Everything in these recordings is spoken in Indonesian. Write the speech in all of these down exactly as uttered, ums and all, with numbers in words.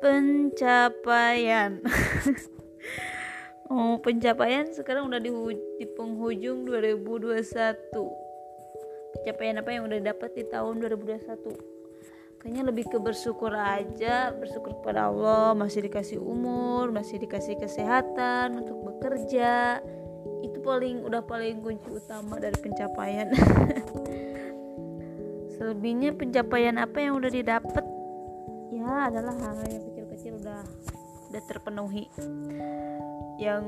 Pencapaian. Oh, pencapaian sekarang udah di, di penghujung dua ribu dua puluh satu. Pencapaian apa yang udah dapat di tahun dua ribu dua puluh satu? Kayaknya lebih ke bersyukur aja, bersyukur kepada Allah masih dikasih umur, masih dikasih kesehatan untuk bekerja. Itu paling udah paling kunci utama dari pencapaian. Selebihnya pencapaian apa yang udah didapat? Ya adalah hal yang kecil-kecil udah udah terpenuhi. Yang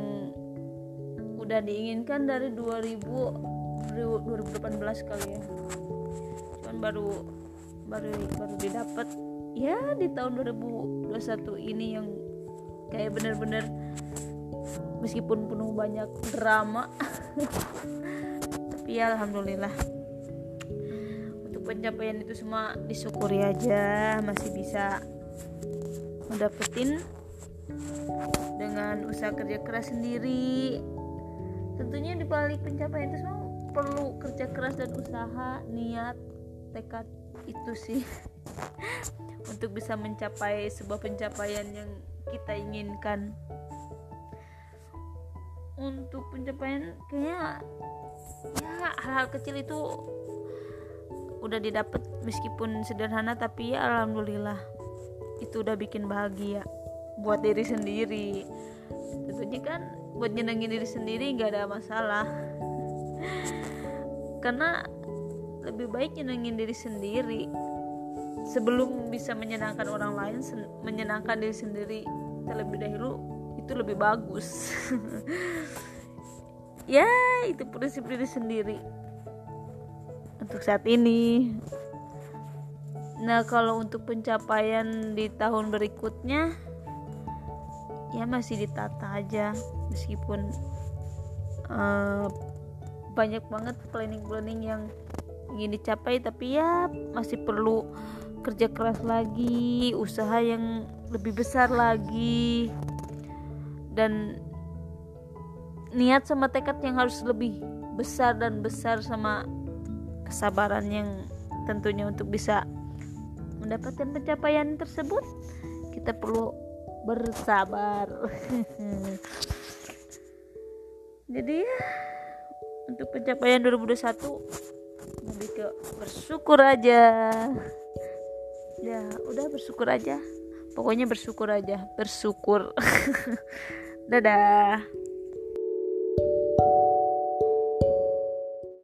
udah diinginkan dari dua ribu delapan belas kali ya. Cuman baru baru baru didapat ya di tahun dua ribu dua puluh satu ini, yang kayak bener-bener meskipun penuh banyak drama tapi ya alhamdulillah untuk pencapaian itu semua disyukuri aja, masih bisa mendapetin dengan usaha kerja keras sendiri. Tentunya di balik pencapaian itu semua perlu kerja keras dan usaha, niat, tekad itu sih untuk bisa mencapai sebuah pencapaian yang kita inginkan. Untuk pencapaian kayaknya ya hal-hal kecil itu udah didapat meskipun sederhana, tapi ya alhamdulillah itu udah bikin bahagia buat diri sendiri. Tentunya kan buat nyenengin diri sendiri nggak ada masalah, karena lebih baik nyenengin diri sendiri sebelum bisa menyenangkan orang lain. sen- menyenangkan diri sendiri terlebih dahulu itu lebih bagus. Ya itu prinsip diri sendiri untuk saat ini. Nah kalau untuk pencapaian di tahun berikutnya ya masih ditata aja, meskipun uh, banyak banget planning-planning yang ingin dicapai, tapi ya masih perlu kerja keras lagi, usaha yang lebih besar lagi, dan niat sama tekad yang harus lebih besar dan besar, sama kesabaran yang tentunya untuk bisa mendapatkan pencapaian tersebut kita perlu bersabar. Jadi ya untuk pencapaian dua ribu dua puluh satu lebih ke bersyukur aja. Ya udah bersyukur aja, pokoknya bersyukur aja, bersyukur. Dadah.